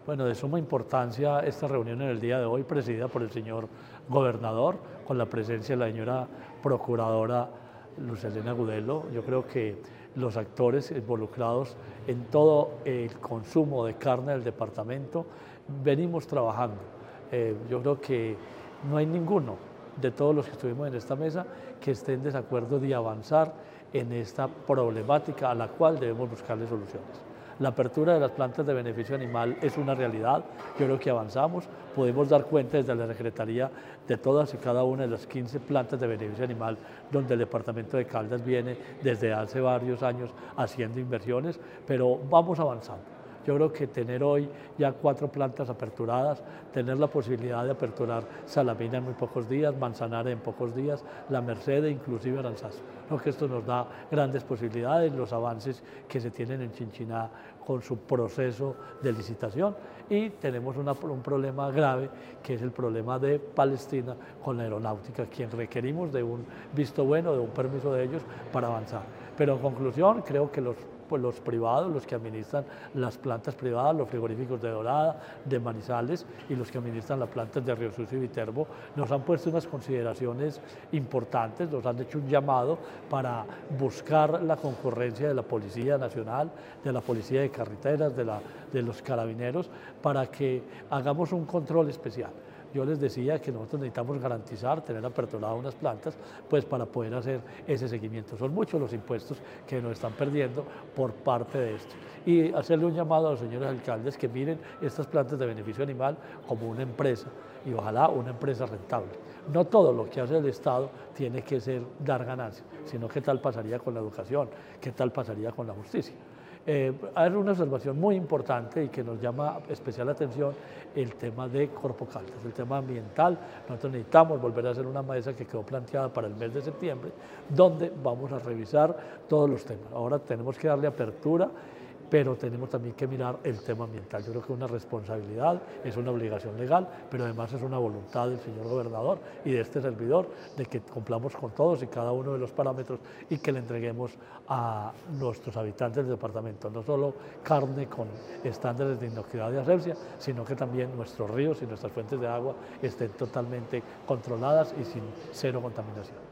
Bueno, de suma importancia esta reunión en el día de hoy, presidida por el señor gobernador, con la presencia de la señora procuradora Luz Helena Gudelo. Yo creo que los actores involucrados en todo el consumo de carne del departamento venimos trabajando. Yo creo que no hay ninguno de todos los que estuvimos en esta mesa que esté en desacuerdo de avanzar en esta problemática a la cual debemos buscarle soluciones. La apertura de las plantas de beneficio animal es una realidad, yo creo que avanzamos, podemos dar cuenta desde la Secretaría de todas y cada una de las 15 plantas de beneficio animal donde el departamento de Caldas viene desde hace varios años haciendo inversiones, pero vamos avanzando. Yo creo que tener hoy ya 4 plantas aperturadas, tener la posibilidad de aperturar Salamina en muy pocos días, Manzanares en pocos días, La Merced e inclusive Aranzazu. Creo que esto nos da grandes posibilidades, los avances que se tienen en Chinchiná con su proceso de licitación y tenemos un problema grave que es el problema de Palestina con la aeronáutica, quien requerimos de un visto bueno, de un permiso de ellos para avanzar. Pero en conclusión, creo que los privados, los que administran las plantas privadas, los frigoríficos de Dorada, de Manizales y los que administran las plantas de Río Sucio y Viterbo, nos han puesto unas consideraciones importantes, nos han hecho un llamado para buscar la concurrencia de la Policía Nacional, de la Policía de Carreteras, de los Carabineros, para que hagamos un control especial. Yo les decía que nosotros necesitamos garantizar, tener aperturadas unas plantas, pues para poder hacer ese seguimiento. Son muchos los impuestos que nos están perdiendo por parte de esto. Y hacerle un llamado a los señores alcaldes que miren estas plantas de beneficio animal como una empresa y ojalá una empresa rentable. No todo lo que hace el Estado tiene que ser dar ganancias, sino qué tal pasaría con la educación, qué tal pasaría con la justicia. Hay una observación muy importante y que nos llama especial atención el tema de Corpo Caldas, el tema ambiental. Nosotros necesitamos volver a hacer una mesa que quedó planteada para el mes de septiembre, donde vamos a revisar todos los temas. Ahora tenemos que darle apertura, pero tenemos también que mirar el tema ambiental. Yo creo que es una responsabilidad, es una obligación legal, pero además es una voluntad del señor gobernador y de este servidor de que cumplamos con todos y cada uno de los parámetros y que le entreguemos a nuestros habitantes del departamento, no solo carne con estándares de inocuidad y asepsia, sino que también nuestros ríos y nuestras fuentes de agua estén totalmente controladas y sin cero contaminación.